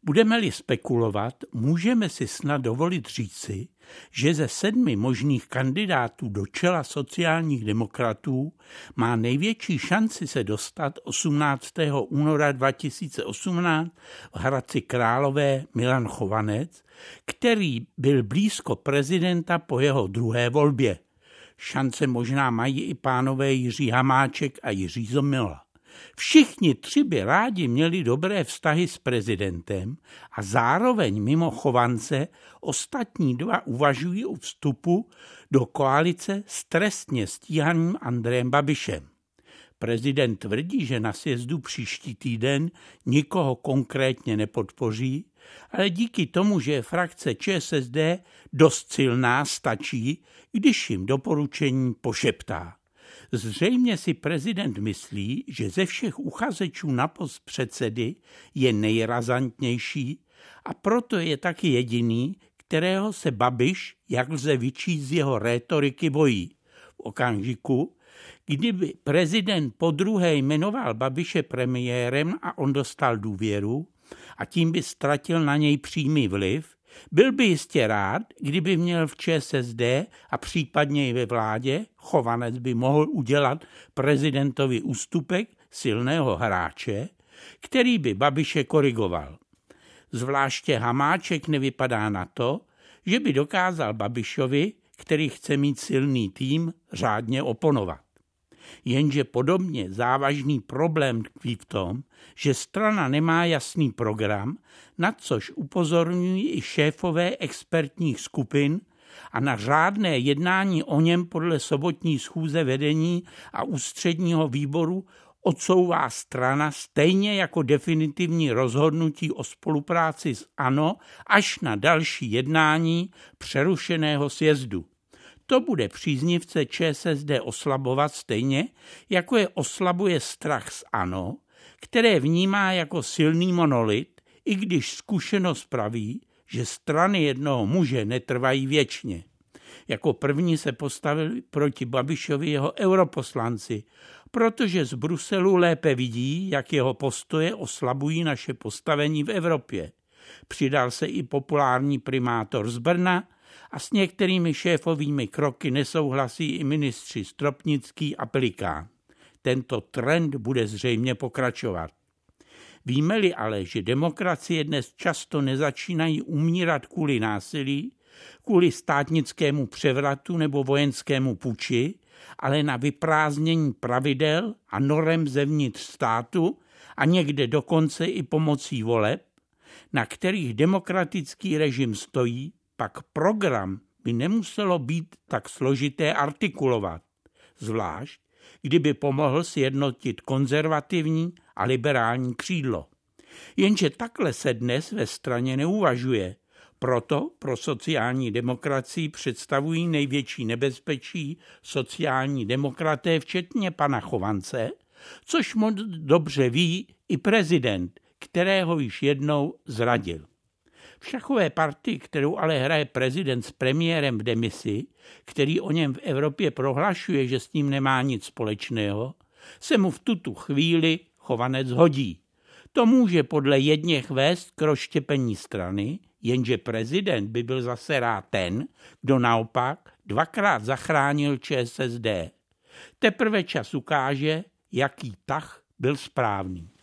Budeme-li spekulovat, můžeme si snad dovolit říci, že ze 7 možných kandidátů do čela sociálních demokratů má největší šanci se dostat 18. února 2018 v Hradci Králové Milan Chovanec, který byl blízko prezidenta po jeho druhé volbě. Šance možná mají i pánové Jiří Hamáček a Jiří Zomila. Všichni 3 by rádi měli dobré vztahy s prezidentem a zároveň mimo Chovance ostatní 2 uvažují o vstupu do koalice s trestně stíhaným Andrejem Babišem. Prezident tvrdí, že na sjezdu příští týden nikoho konkrétně nepodpoří, ale díky tomu, že je frakce ČSSD dost silná, stačí, když jim doporučení pošeptá. Zřejmě si prezident myslí, že ze všech uchazečů na post předsedy je nejrazantnější a proto je taky jediný, kterého se Babiš, jak lze vyčíst z jeho rétoriky, bojí. V okamžiku, kdyby prezident podruhé jmenoval Babiše premiérem a on dostal důvěru a tím by ztratil na něj přímý vliv, byl by jistě rád, kdyby měl v ČSSD a případně i ve vládě, Chovanec by mohl udělat prezidentovi ústupek silného hráče, který by Babiše korigoval. Zvláště Hamáček nevypadá na to, že by dokázal Babišovi, který chce mít silný tým, řádně oponovat. Jenže podobně závažný problém tkví v tom, že strana nemá jasný program, na což upozorňují i šéfové expertních skupin a na řádné jednání o něm podle sobotní schůze vedení a ústředního výboru odsouvá strana stejně jako definitivní rozhodnutí o spolupráci s ANO až na další jednání přerušeného sjezdu. To bude příznivce ČSSD oslabovat stejně, jako je oslabuje strach z ANO, které vnímá jako silný monolit, i když zkušenost praví, že strany jednoho muže netrvají věčně. Jako první se postavili proti Babišovi jeho europoslanci, protože z Bruselu lépe vidí, jak jeho postoje oslabují naše postavení v Evropě. Přidal se i populární primátor z Brna, a s některými šéfovými kroky nesouhlasí i ministři Stropnický a Pelikán. Tento trend bude zřejmě pokračovat. Víme-li ale, že demokracie dnes často nezačínají umírat kvůli násilí, kvůli státnickému převratu nebo vojenskému puči, ale na vyprázdnění pravidel a norem zevnitř státu a někde dokonce i pomocí voleb, na kterých demokratický režim stojí, pak program by nemuselo být tak složité artikulovat, zvlášť kdyby pomohl sjednotit konzervativní a liberální křídlo. Jenže takhle se dnes ve straně neuvažuje, proto pro sociální demokracii představují největší nebezpečí sociální demokraté, včetně pana Chovance, což moc dobře ví i prezident, kterého již jednou zradil. V šachové partii, kterou ale hraje prezident s premiérem v demisi, který o něm v Evropě prohlašuje, že s ním nemá nic společného, se mu v tuto chvíli Chovanec hodí. To může podle jedněch vést k rozštěpení strany, jenže prezident by byl zase rád ten, kdo naopak 2krát zachránil ČSSD. Teprve čas ukáže, jaký tah byl správný.